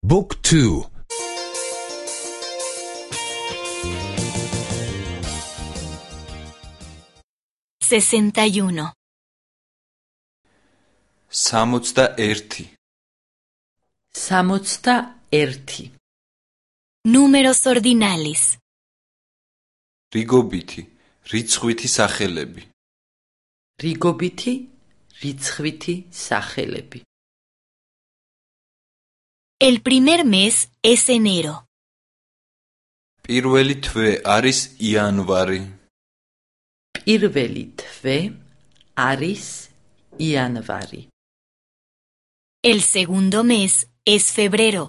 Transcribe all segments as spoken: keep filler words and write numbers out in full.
Book two. sesenta y uno. სამოცდა ერთი. სამოცდა ერთი. Números ordinales. რიგობითი, რიცხვითი სახელები. რიგობითი, რიცხვითი სახელები. El primer mes es enero. პირველი თვე არის იანვარი. პირველი თვე არის იანვარი. El segundo mes es febrero.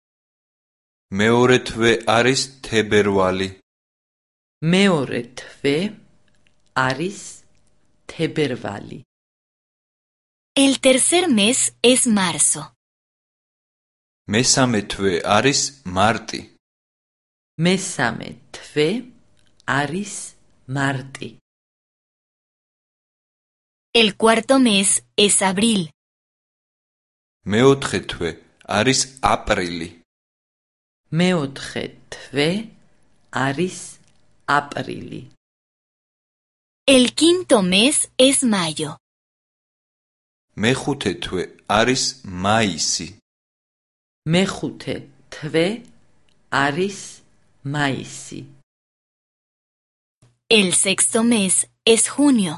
მეორე თვე არის თებერვალი. მეორე თვე არის თებერვალი. El tercer mes es marzo. მესამე თვე არის მარტი. მესამე თვე არის მარტი. El cuarto mes es abril. მეოთხე თვე არის აპრილი. მეოთხე თვე არის აპრილი. El quinto mes es mayo. მეხუთე თვე არის მაისი. მეხუთე თვე არის მაისი. El sexto mes es junio.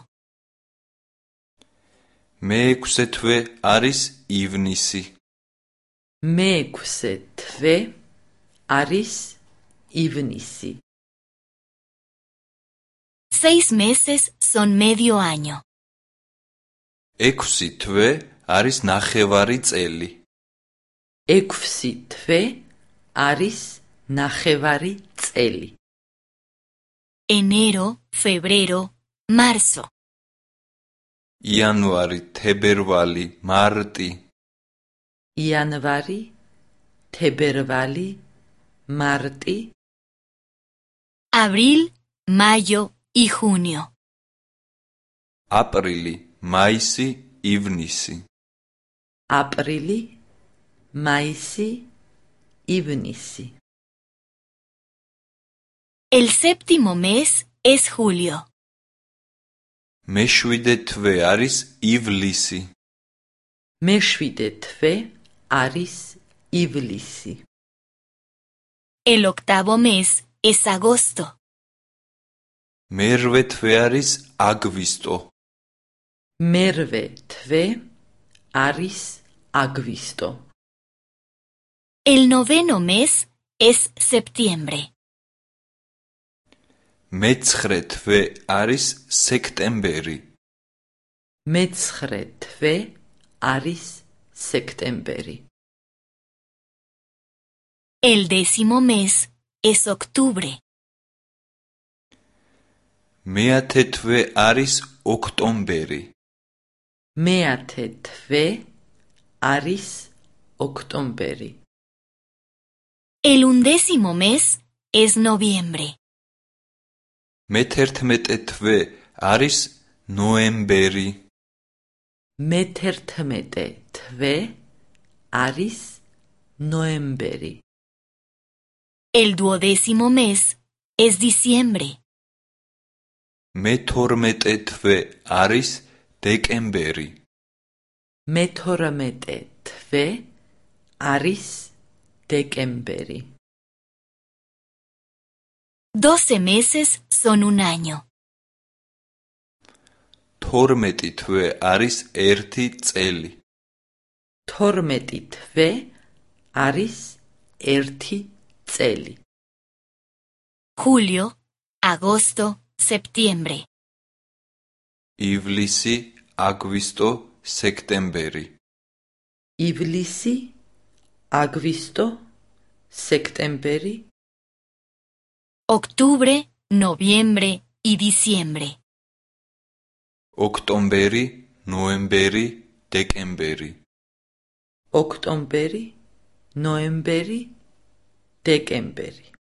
მეექვსე თვე არის ივნისი. მეექვსე თვე არის ივნისი. Seis meses son medio año. ექვსი თვე არის ნახევარი წელი. ექვსი თვე არის ნახევარი წელი. Enero, febrero, marzo. იანვარი, თებერვალი, მარტი. იანვარი, თებერვალი, მარტი. Abril, mayo y junio. აპრილი, მაისი, ივნისი. აპრილი, მაისი, ივნისი. El séptimo mes es julio. მეშვიდე თვე არის ივლისი. მეშვიდე თვე არის ივლისი. El octavo mes es agosto. მერვე თვე არის აგვისტო. მერვე თვე არის აგვისტო. El noveno mes es septiembre. მეცხრე თვე არის სექტემბერი. მეცხრე თვე არის სექტემბერი. El décimo mes es octubre. მეათე თვე არის ოქტომბერი. მეათე თვე არის ოქტომბერი. El undécimo mes es noviembre. მეთერთმეტე თვე არის ნოემბერი. მეთერთმეტე თვე არის ნოემბერი. El duodécimo mes es diciembre. მეთორმეტე თვე არის დეკემბერი. მეთორმეტე თვე არის დეკემბერი. Doce meses son un año. თორმეტი თვე არის ერთი წელი. თორმეტი თვე არის ერთი წელი. Julio, agosto, septiembre. ივლისი, აგვისტო, სექტემბერი. ივლისი, აგვისტო, სექტემბერი. Octubre, noviembre y diciembre. ოქტომბერი, ნოემბერი, დეკემბერი. ოქტომბერი, ნოემბერი, დეკემბერი.